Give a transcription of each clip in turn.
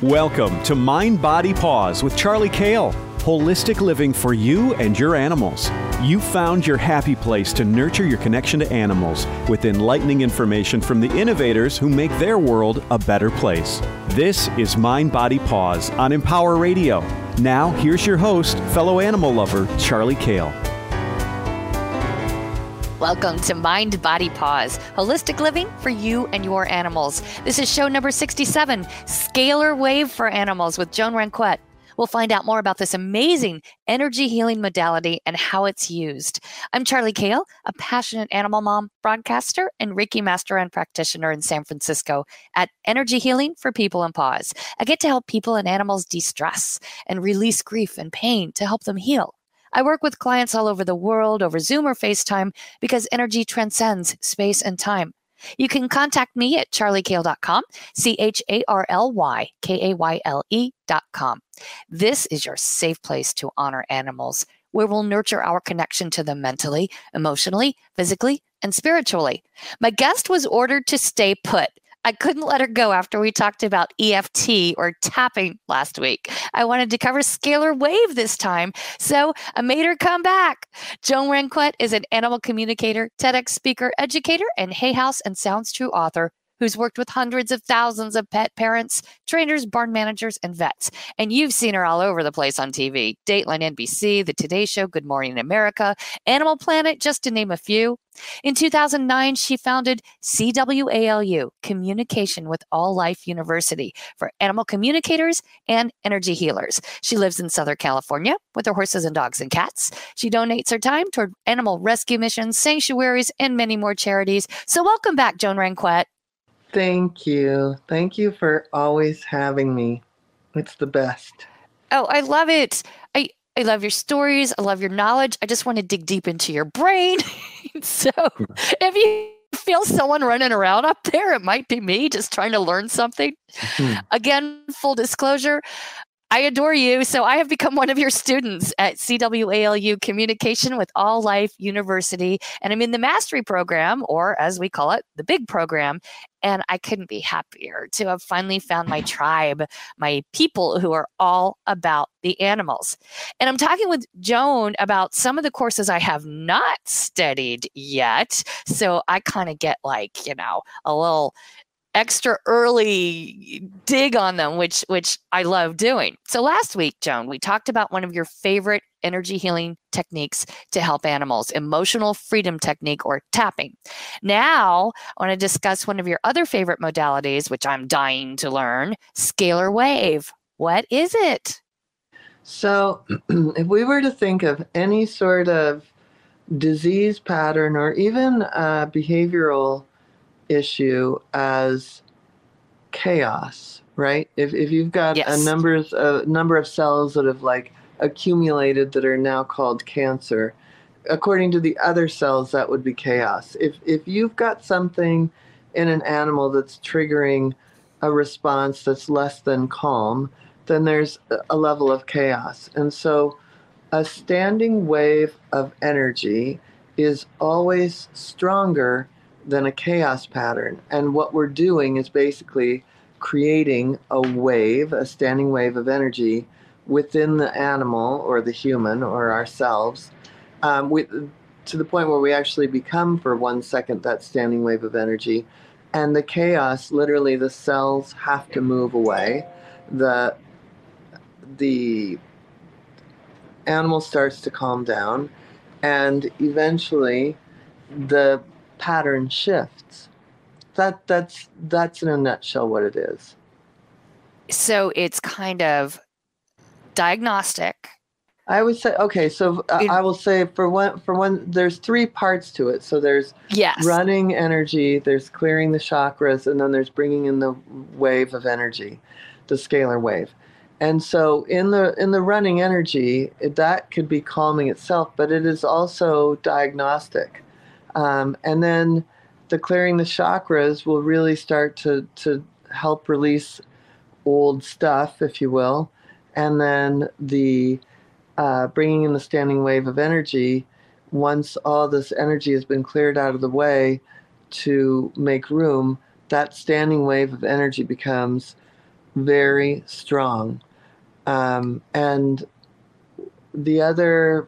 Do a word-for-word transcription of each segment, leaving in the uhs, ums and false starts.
Welcome to Mind Body Pause with Charlie Kale. Holistic living for you and your animals. You found your happy place to nurture your connection to animals with enlightening information from the innovators who make their world a better place. This is Mind Body Pause on Empower Radio. Now, here's your host, fellow animal lover, Charlie Kale. Welcome to Mind Body Pause, holistic living for you and your animals. This is show number sixty-seven, Scalar Wave for Animals with Joan Ranquet. We'll find out more about this amazing energy healing modality and how it's used. I'm Charlie Kale, a passionate animal mom, broadcaster, and Reiki master and practitioner in San Francisco at Energy Healing for People and Paws. I get to help people and animals de-stress and release grief and pain to help them heal. I work with clients all over the world over Zoom or FaceTime because energy transcends space and time. You can contact me at charlie kale dot com, C H A R L Y K A Y L E dot com. This is your safe place to honor animals, where we'll nurture our connection to them mentally, emotionally, physically, and spiritually. My guest was ordered to stay put. I couldn't let her go after we talked about E F T or tapping last week. I wanted to cover scalar wave this time, so I made her come back. Joan Ranquet is an animal communicator, TEDx speaker, educator, and Hay House and Sounds True author who's worked with hundreds of thousands of pet parents, trainers, barn managers, and vets. And you've seen her all over the place on T V. Dateline N B C, The Today Show, Good Morning America, Animal Planet, just to name a few. In two thousand nine, she founded C W A L U, Communication with All Life University, for animal communicators and energy healers. She lives in Southern California with her horses and dogs and cats. She donates her time toward animal rescue missions, sanctuaries, and many more charities. So welcome back, Joan Ranquet. Thank you. Thank you for always having me. It's the best. Oh, I love it. I, I love your stories. I love your knowledge. I just want to dig deep into your brain. So if you feel someone running around up there, it might be me just trying to learn something. Mm-hmm. Again, full disclosure, I adore you. So I have become one of your students at C W A L U Communication with All Life University. And I'm in the mastery program, or as we call it, the big program. And I couldn't be happier to have finally found my tribe, my people who are all about the animals. And I'm talking with Joan about some of the courses I have not studied yet. So I kind of get like, you know, a little extra early dig on them, which which I love doing. So last week, Joan, we talked about one of your favorite energy healing techniques to help animals, emotional freedom technique, or tapping. Now, I want to discuss one of your other favorite modalities, which I'm dying to learn, scalar wave. What is it? So if we were to think of any sort of disease pattern or even a behavioral issue as chaos, right? If if you've got yes. a numbers a number of cells that have like accumulated that are now called cancer, according to the other cells, that would be chaos. If if you've got something in an animal that's triggering a response that's less than calm, then there's a level of chaos. And so a standing wave of energy is always stronger than a chaos pattern. And what we're doing is basically creating a wave, a standing wave of energy within the animal or the human or ourselves, um, we, to the point where we actually become for one second that standing wave of energy. And the chaos, literally the cells have to move away. The, the animal starts to calm down, and eventually the pattern shifts. That that's that's in a nutshell what it is. So it's kind of diagnostic. I would say okay. So uh, I will say for one for one, there's three parts to it. So there's yes. running energy, there's clearing the chakras, and then there's bringing in the wave of energy, the scalar wave. And so in the in the running energy, it, that could be calming itself, but it is also diagnostic. Um, and then the clearing the chakras will really start to, to help release old stuff, if you will. And then the uh, bringing in the standing wave of energy, once all this energy has been cleared out of the way to make room, that standing wave of energy becomes very strong. Um, and the other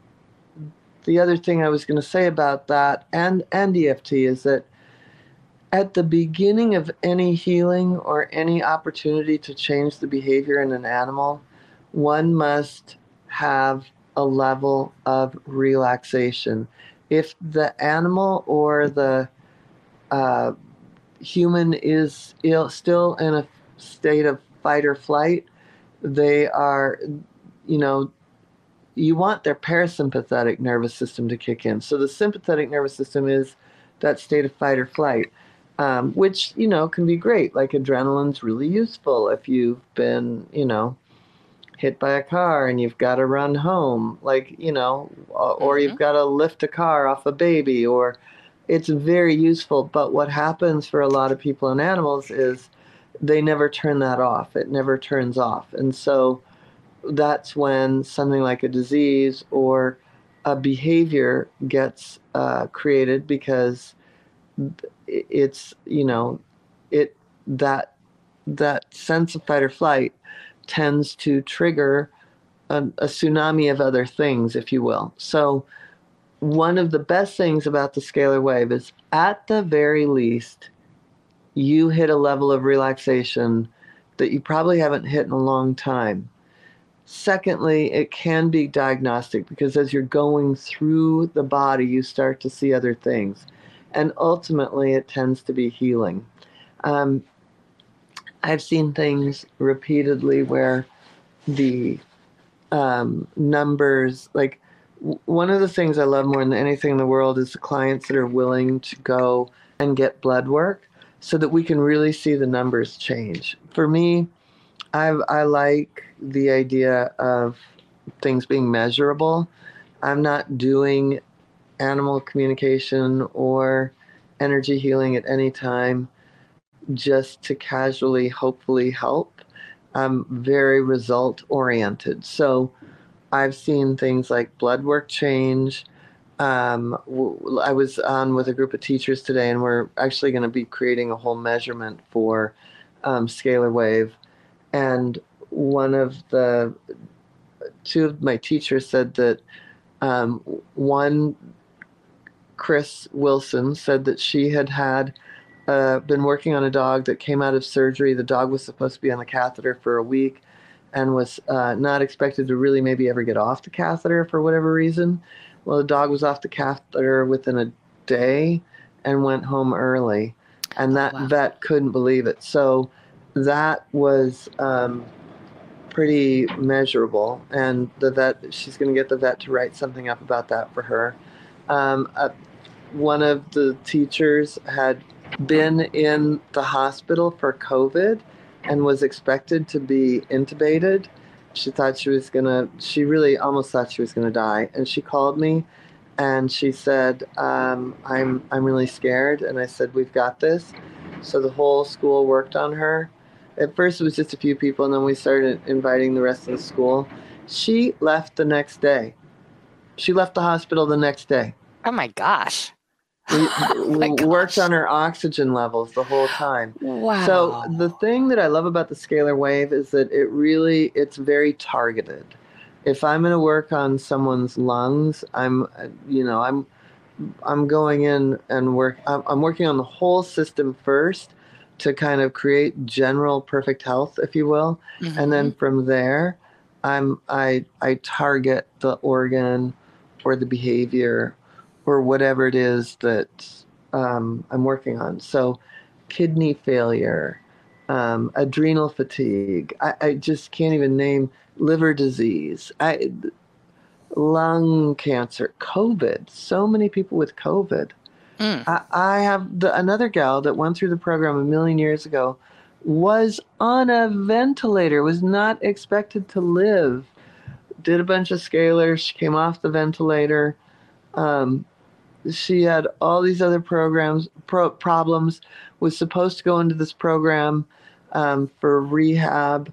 the other thing I was going to say about that and, and E F T is that at the beginning of any healing or any opportunity to change the behavior in an animal, one must have a level of relaxation. If the animal or the uh, human is ill, still in a state of fight or flight, they are, you know, you want their parasympathetic nervous system to kick in. So the sympathetic nervous system is that state of fight or flight, um, which, you know, can be great. Like adrenaline's really useful if you've been, you know, hit by a car and you've got to run home, like, you know, or mm-hmm. you've got to lift a car off a baby, or it's very useful. But what happens for a lot of people and animals is they never turn that off. It never turns off. And so that's when something like a disease or a behavior gets uh, created, because it's, you know, it that that sense of fight or flight tends to trigger a, a tsunami of other things, if you will. So one of the best things about the scalar wave is, at the very least, you hit a level of relaxation that you probably haven't hit in a long time. Secondly, it can be diagnostic, because as you're going through the body, you start to see other things. And ultimately, it tends to be healing. Um, I've seen things repeatedly where the um, numbers, like w- one of the things I love more than anything in the world is the clients that are willing to go and get blood work so that we can really see the numbers change. For me, I I like the idea of things being measurable. I'm not doing animal communication or energy healing at any time just to casually, hopefully help. I'm very result oriented. So I've seen things like blood work change. Um, w- I was on with a group of teachers today, and we're actually going to be creating a whole measurement for um, scalar wave. And one of the two of my teachers said that um, one, Chris Wilson, said that she had had uh, been working on a dog that came out of surgery. The dog was supposed to be on the catheter for a week and was uh, not expected to really maybe ever get off the catheter for whatever reason. Well, the dog was off the catheter within a day and went home early. And that oh, wow. vet couldn't believe it. So that was um, pretty measurable. And the vet, she's going to get the vet to write something up about that for her. Um, uh, one of the teachers had been in the hospital for COVID and was expected to be intubated. She thought she was going to, she really almost thought she was going to die. And she called me and she said, um, I'm, I'm really scared. And I said, we've got this. So the whole school worked on her. At first it was just a few people, and then we started inviting the rest of the school. She left the next day. She left the hospital the next day. Oh my gosh. We, oh my we gosh. worked on her oxygen levels the whole time. Wow. So the thing that I love about the scalar wave is that it really, it's very targeted. If I'm going to work on someone's lungs, I'm, you know, I'm, I'm going in and work, I'm, I'm working on the whole system first to kind of create general perfect health, if you will. Mm-hmm. And then from there, I'm, I, I target the organ or the behavior or whatever it is that um, I'm working on. So kidney failure, um, adrenal fatigue, I, I just can't even name, liver disease, I, lung cancer, COVID, so many people with COVID. Mm. I, I have the, another gal that went through the program a million years ago, was on a ventilator, was not expected to live, did a bunch of scalars, she came off the ventilator. Um, she had all these other programs, pro- problems, was supposed to go into this program um, for rehab.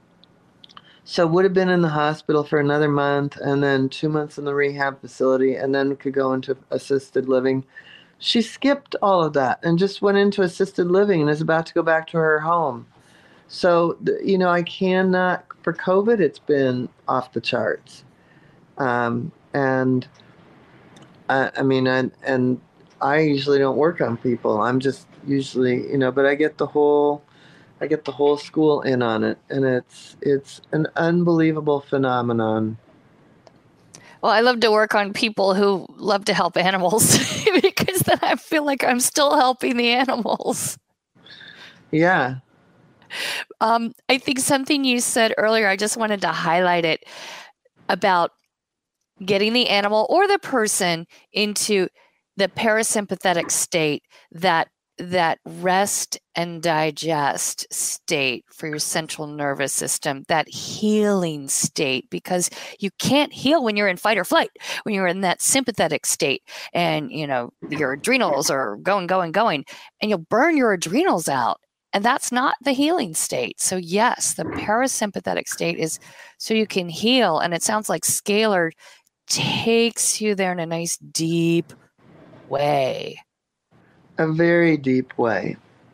So would have been in the hospital for another month and then two months in the rehab facility and then could go into assisted living. She skipped all of that and just went into assisted living and is about to go back to her home. So, you know, I cannot, for COVID, it's been off the charts. Um, and I, I mean, and, and I usually don't work on people. I'm just usually, you know, but I get the whole, I get the whole school in on it, and it's, it's an unbelievable phenomenon. Well, I love to work on people who love to help animals because then I feel like I'm still helping the animals. Yeah. Um, I think something you said earlier, I just wanted to highlight it about getting the animal or the person into the parasympathetic state, that that rest and digest state for your central nervous system, that healing state, because you can't heal when you're in fight or flight, when you're in that sympathetic state, and you know your adrenals are going, going, going, and you'll burn your adrenals out. And that's not the healing state. So yes, the parasympathetic state is so you can heal. And it sounds like Scalar takes you there in a nice deep way. A very deep way.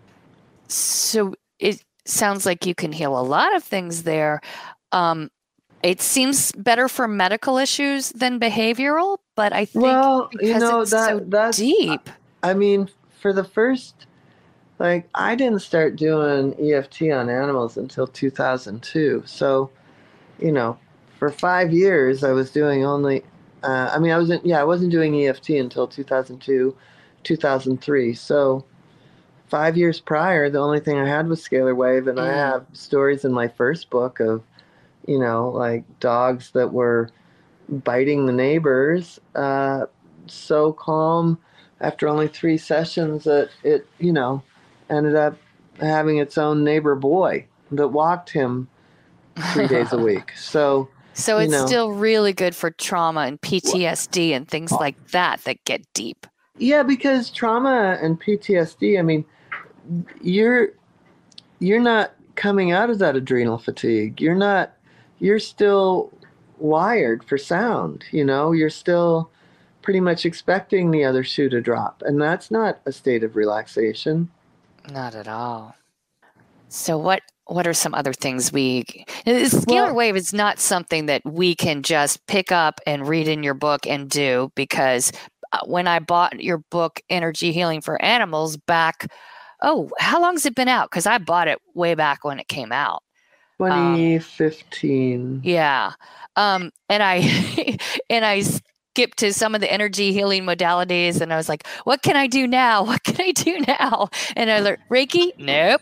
So it sounds like you can heal a lot of things there. Um, it seems better for medical issues than behavioral, but I think well, because you know, it's that, so that's deep. I mean, for the first, like, I didn't start doing E F T on animals until two thousand two. So, you know, for five years I was doing only, uh, I mean, I wasn't, yeah, I wasn't doing E F T until two thousand two, two thousand three. So five years prior, the only thing I had was scalar wave. And mm. I have stories in my first book of, you know, like dogs that were biting the neighbors, uh, so calm after only three sessions that it, you know, ended up having its own neighbor boy that walked him three days a week. So, so it's know, still really good for trauma and P T S D and things like that that get deep. Yeah, because trauma and P T S D, I mean, you're you're not coming out of that adrenal fatigue. You're not, you're still wired for sound, you know, you're still pretty much expecting the other shoe to drop. And that's not a state of relaxation. Not at all. So what what are some other things we... Scalar well, wave is not something that we can just pick up and read in your book and do, because when I bought your book, Energy Healing for Animals, back, oh, how long has it been out? Because I bought it way back when it came out. twenty fifteen. Um, yeah. Um, and I and I skipped to some of the energy healing modalities, and I was like, what can I do now? What can I do now? And I learned Reiki? Nope.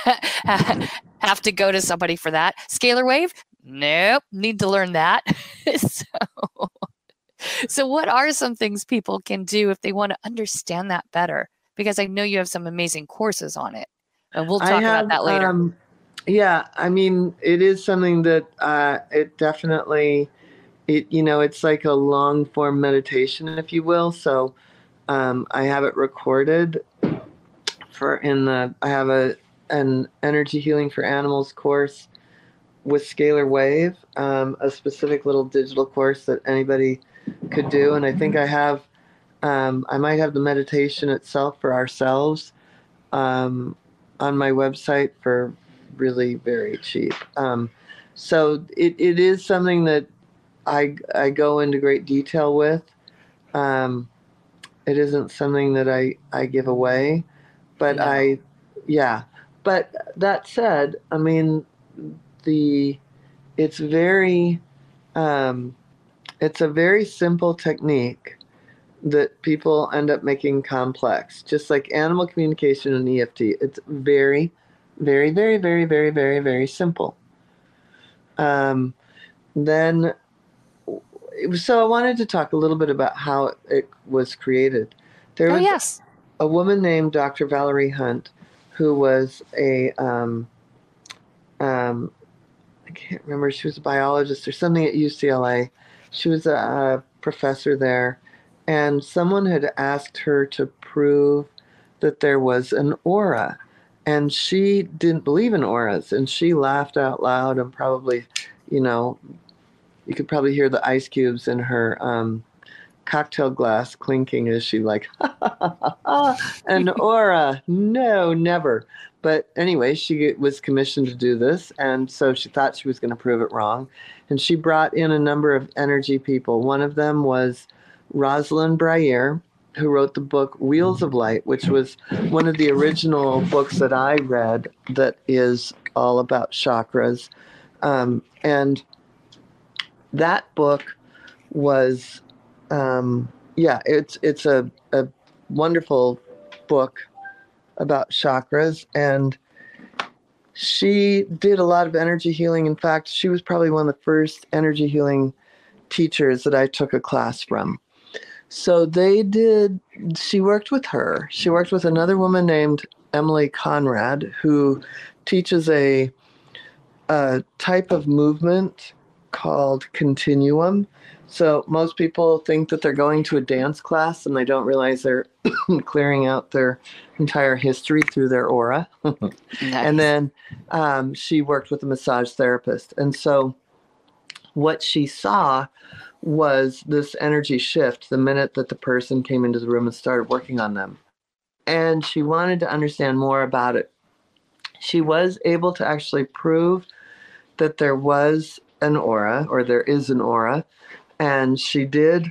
Have to go to somebody for that. Scalar wave? Nope. Need to learn that. so, so what are some things people can do if they want to understand that better? Because I know you have some amazing courses on it, and we'll talk have, about that later. Um, yeah, I mean, it is something that uh, it definitely, it you know, it's like a long form meditation, if you will. So um, I have it recorded for in the. I have a an Energy Healing for Animals course with Scalar Wave, um, a specific little digital course that anybody could do, and I think I have. Um, I might have the meditation itself for ourselves um, on my website for really very cheap. Um, so it, it is something that I, I go into great detail with. Um, it isn't something that I, I give away, but no. I, yeah. But that said, I mean, the, it's very, um, it's a very simple technique that people end up making complex, just like animal communication and E F T. It's very, very, very, very, very, very, very simple. Um, then, so I wanted to talk a little bit about how it was created. There was oh, yes. a woman named Doctor Valerie Hunt, who was a, um, um, I can't remember, she was a biologist or something at U C L A. She was a, a professor there. And someone had asked her to prove that there was an aura. And she didn't believe in auras. And she laughed out loud and probably, you know, you could probably hear the ice cubes in her um, cocktail glass clinking as she like, an aura. No, never. But anyway, she was commissioned to do this, and so she thought she was going to prove it wrong. And she brought in a number of energy people. One of them was Rosalind Breyer, who wrote the book Wheels of Light, which was one of the original books that I read that is all about chakras. Um, and that book was, um, yeah, it's it's a, a wonderful book about chakras. And she did a lot of energy healing. In fact, she was probably one of the first energy healing teachers that I took a class from. So they did, she worked with her. She worked with another woman named Emily Conrad, who teaches a, a type of movement called continuum. So most people think that they're going to a dance class and they don't realize they're clearing out their entire history through their aura. Nice. And then um, she worked with a massage therapist. And so what she saw was this energy shift the minute that the person came into the room and started working on them. And she wanted to understand more about it. She was able to actually prove that there was an aura, or there is an aura, and she did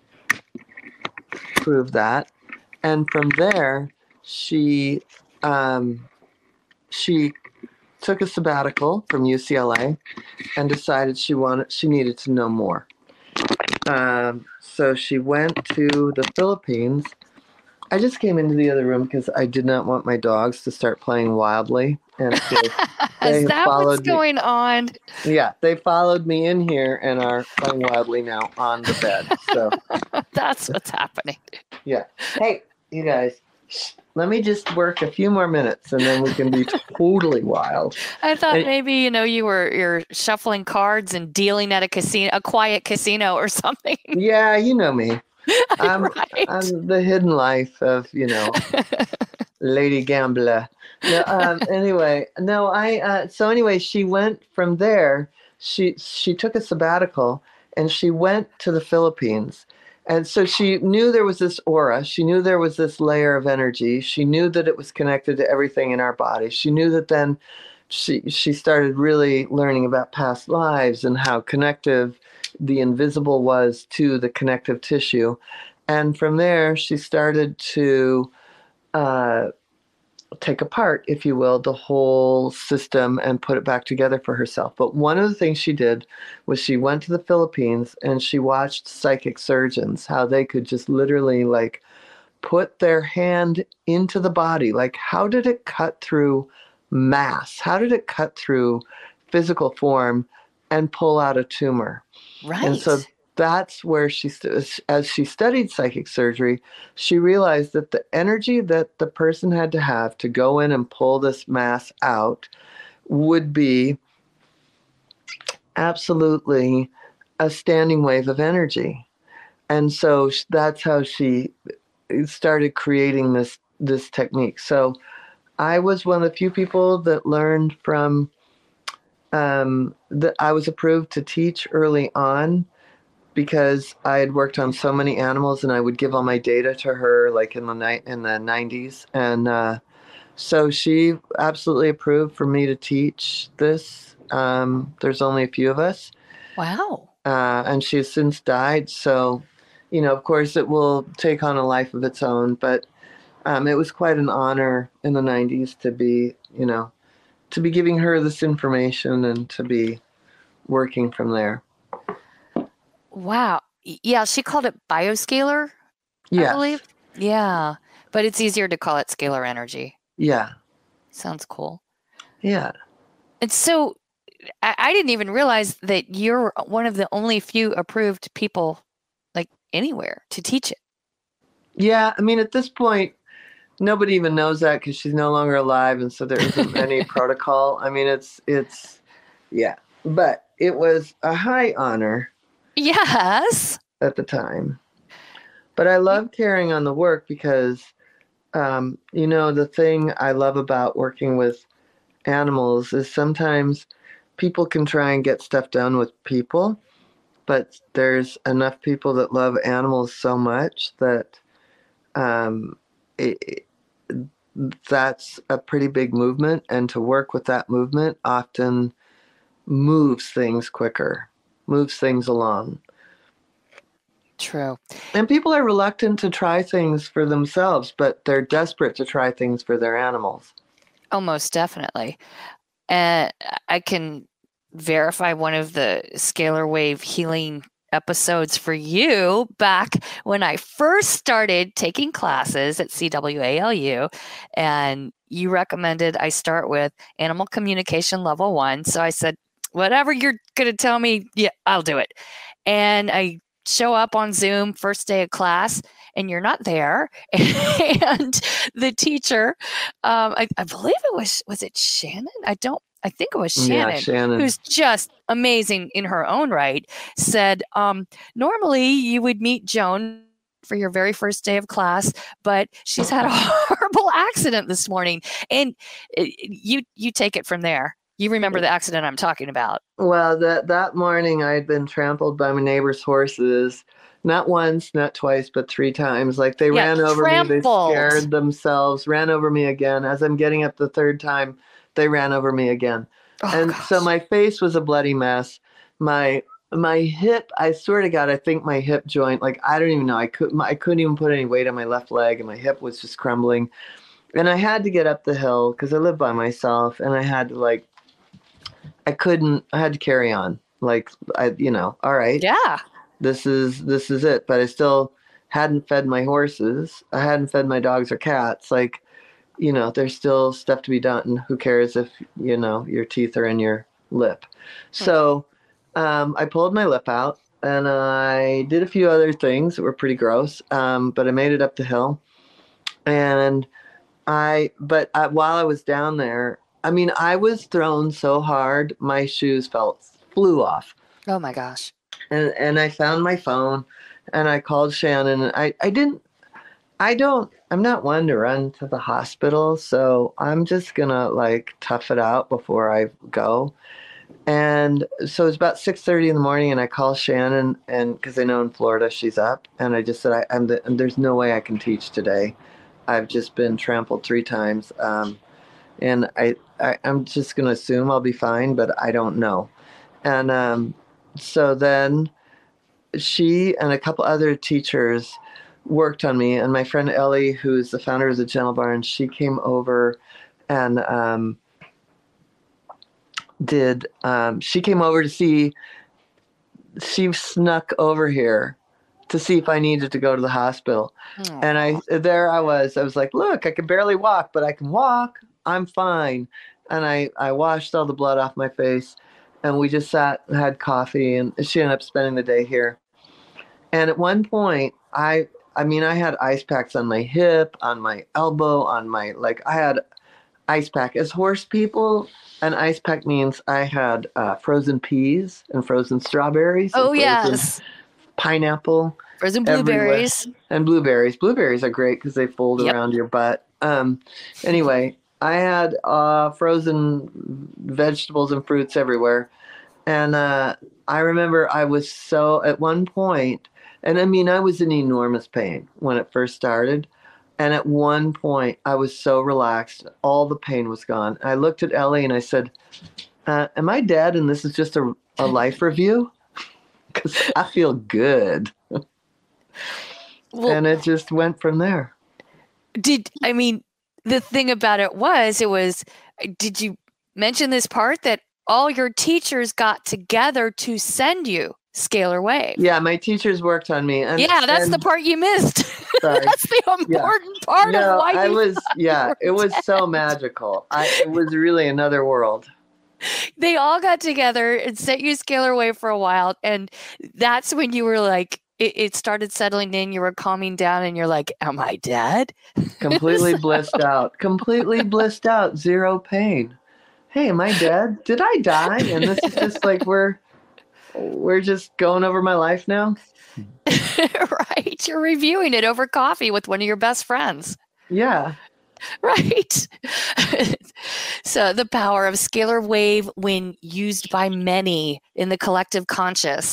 prove that. And from there, she um, she took a sabbatical from U C L A and decided she wanted she needed to know more. Um, so she went to the Philippines. I just came into the other room because I did not want my dogs to start playing wildly. And they Is that what's me. going on? Yeah, they followed me in here and are playing wildly now on the bed. So that's what's happening. Yeah. Hey, you guys, let me just work a few more minutes and then we can be totally wild. I thought and, maybe, you know, you were you're shuffling cards and dealing at a casino, a quiet casino or something. Yeah, you know me. I'm, right. I'm the hidden life of, you know, Lady Gambler. No, um, anyway, no, I, uh, so anyway, she went from there, she, she took a sabbatical and she went to the Philippines. And so she knew there was this aura. She knew there was this layer of energy. She knew that it was connected to everything in our body. She knew that then she, she started really learning about past lives and how connective the invisible was to the connective tissue. And from there, she started to, uh, take apart, if you will, the whole system and put it back together for herself. But one of the things she did was she went to the Philippines and she watched psychic surgeons, how they could just literally like put their hand into the body. Like, how did it cut through mass? How did it cut through physical form and pull out a tumor? Right. And so that's where she, as she studied psychic surgery, she realized that the energy that the person had to have to go in and pull this mass out would be absolutely a standing wave of energy. And so that's how she started creating this, this technique. So I was one of the few people that learned from, um, that I was approved to teach early on, because I had worked on so many animals and I would give all my data to her like in the night in the nineties. And uh, so she absolutely approved for me to teach this. Um, there's only a few of us. Wow. Uh, and she has since died. So, you know, of course it will take on a life of its own, but um, it was quite an honor in the nineties to be, you know, to be giving her this information and to be working from there. Wow. Yeah, she called it bioscalar, yes. I believe. Yeah, but it's easier to call it scalar energy. Yeah. Sounds cool. Yeah. And so I, I didn't even realize that you're one of the only few approved people like anywhere to teach it. Yeah, I mean, at this point, nobody even knows that because she's no longer alive, and so there isn't any protocol. I mean, it's, it's, yeah. But it was a high honor. Yes. At the time. But I love carrying on the work because, um, you know, the thing I love about working with animals is sometimes people can try and get stuff done with people, but there's enough people that love animals so much that um, it, that's a pretty big movement, and to work with that movement often moves things quicker, moves things along. True. And people are reluctant to try things for themselves, but they're desperate to try things for their animals. Oh, most definitely. And I can verify one of the scalar wave healing episodes for you back when I first started taking classes at C W A L U, and you recommended I start with animal communication level one. So I said, whatever you're going to tell me, yeah, I'll do it. And I show up on Zoom first day of class, and you're not there. And the teacher, um, I, I believe it was, was it Shannon? I don't, I think it was Shannon, yeah, Shannon, who's just amazing in her own right, said, um, normally you would meet Joan for your very first day of class, but she's had a horrible accident this morning. And you, you take it from there. You remember the accident I'm talking about. Well, that, that morning I had been trampled by my neighbor's horses. Not once, not twice, but three times. Like they Yeah, ran over trampled. me, they scared themselves, ran over me again. As I'm getting up the third time, they ran over me again. Oh, and gosh. so my face was a bloody mess. My my hip, I swear to God, I think my hip joint, like I don't even know. I couldn't I couldn't even put any weight on my left leg, and my hip was just crumbling. And I had to get up the hill because I live by myself, and I had to like I couldn't I had to carry on. Like I you know, all right. Yeah. This is this is it. But I still hadn't fed my horses. I hadn't fed my dogs or cats. Like, you know, there's still stuff to be done. Who cares if, you know, your teeth are in your lip? So um, I pulled my lip out, and I did a few other things that were pretty gross. Um, but I made it up the hill. And I, but I, while I was down there, I mean, I was thrown so hard, my shoes felt, flew off. Oh my gosh. And and I found my phone, and I called Shannon. And I, I didn't, I don't, I'm not one to run to the hospital. So I'm just going to like tough it out before I go. And so it's about six thirty in the morning, and I call Shannon, and because I know in Florida she's up. And I just said, I, I'm the, there's no way I can teach today. I've just been trampled three times. Um, and I, I, I'm just going to assume I'll be fine, but I don't know. And um, so then she and a couple other teachers worked on me, and my friend Ellie, who's the founder of the Gentle Barn, she came over and um, did, um, she came over to see, she snuck over here to see if I needed to go to the hospital. Aww. And I, there I was, I was like, look, I can barely walk, but I can walk. I'm fine. And I, I washed all the blood off my face, and we just sat and had coffee, and she ended up spending the day here. And at one point, I, I mean, I had ice packs on my hip, on my elbow, on my, like I had ice pack. As horse people, an ice pack means I had uh, frozen peas and frozen strawberries. Oh, and yes. Pineapple. Frozen blueberries. Everywhere. And blueberries. Blueberries are great because they fold yep. around your butt. Um, anyway, I had uh, frozen vegetables and fruits everywhere. And uh, I remember I was so, at one point, and I mean, I was in enormous pain when it first started. And at one point, I was so relaxed. All the pain was gone. I looked at Ellie and I said, uh, am I dead? And this is just a, a life review? Because I feel good. Well, and it just went from there. Did, I mean, the thing about it was, it was, did you mention this part that all your teachers got together to send you Scalar Wave? Yeah, my teachers worked on me. And, yeah, that's and, the part you missed. That's the important yeah. part no, of why I you was. Yeah, it was so magical. I, it was really another world. They all got together and sent you Scalar Wave for a while, and that's when you were like, it, it started settling in. You were calming down, and you're like, "Am I dead?" Completely so, blissed out. Completely blissed out. Zero pain. Hey, am I dead? Did I die? And this is just like we're we're just going over my life now. Right. You're reviewing it over coffee with one of your best friends. Yeah. Right. So the power of Scalar Wave when used by many in the collective conscious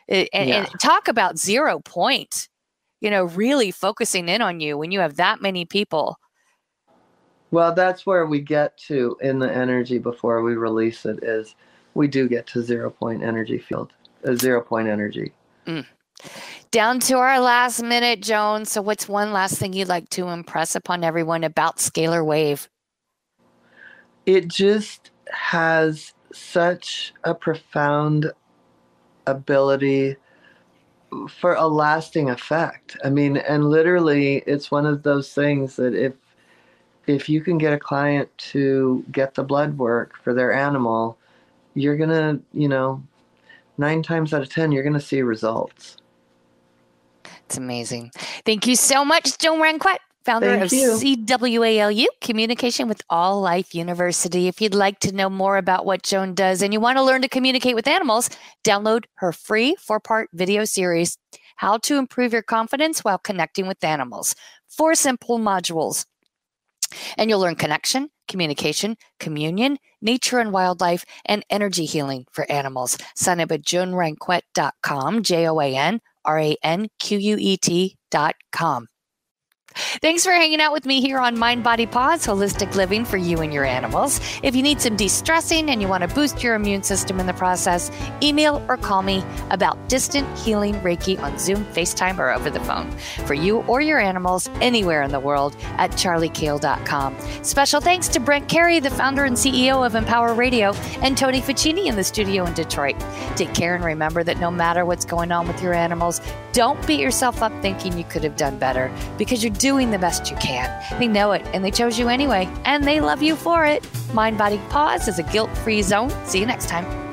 And, Yeah. and talk about zero point, you know, really focusing in on you when you have that many people. Well, that's where we get to in the energy before we release it, is we do get to zero point energy field, a zero point energy. Mm. Down to our last minute, Joan. So what's one last thing you'd like to impress upon everyone about Scalar Wave? It just has such a profound ability for a lasting effect. I mean, and literally it's one of those things that if if you can get a client to get the blood work for their animal, you're going to, you know, nine times out of ten, you're going to see results. It's amazing. Thank you so much, Joan Ranquet, founder Thank of you. C W A L U, Communication with All Life University. If you'd like to know more about what Joan does and you want to learn to communicate with animals, download her free four-part video series, How to Improve Your Confidence While Connecting with Animals. Four simple modules. And you'll learn connection, communication, communion, nature and wildlife, and energy healing for animals. Sign up at joan ranquet dot com, J O A N R A N Q U E T dot com. Thanks for hanging out with me here on Mind, Body, Paws, Holistic Living for you and your animals. If you need some de-stressing and you want to boost your immune system in the process, email or call me about distant healing Reiki on Zoom, FaceTime, or over the phone for you or your animals anywhere in the world at charlie kale dot com. Special thanks to Brent Carey, the founder and C E O of Empower Radio, and Tony Ficini in the studio in Detroit. Take care and remember that no matter what's going on with your animals, don't beat yourself up thinking you could have done better, because you're doing the best you can. They know it, and they chose you anyway, and they love you for it. Mind, Body, Paws is a guilt-free zone. See you next time.